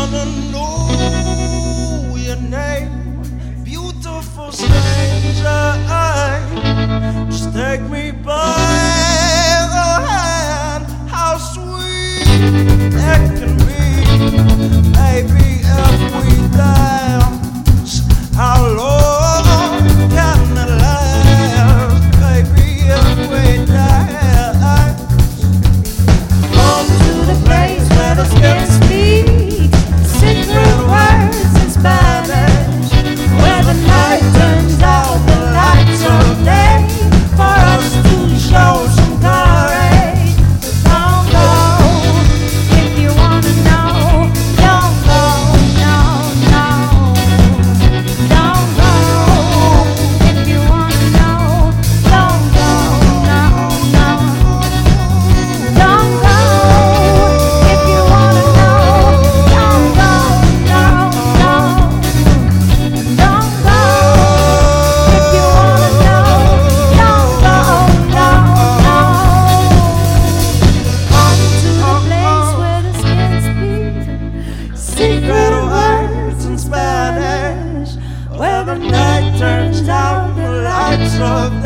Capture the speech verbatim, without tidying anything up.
wanna know your name, beautiful stranger. Just take me by the hand, how sweet that can be. Maybe if we dance, how long can it last? Baby, if we dance, Come to the place where the skin speak secret words in Spanish, where the night turns out the lights of day for us to show some courage. Don't go if you wanna know. Don't go, no, no. Don't go if you wanna know. Don't go, no, no. Don't go if you wanna know. Don't go, no, no. Don't go if you wanna know. Don't go, no, no. Come to the place where the skin speak secret words in Spanish, where the night turns out the lights of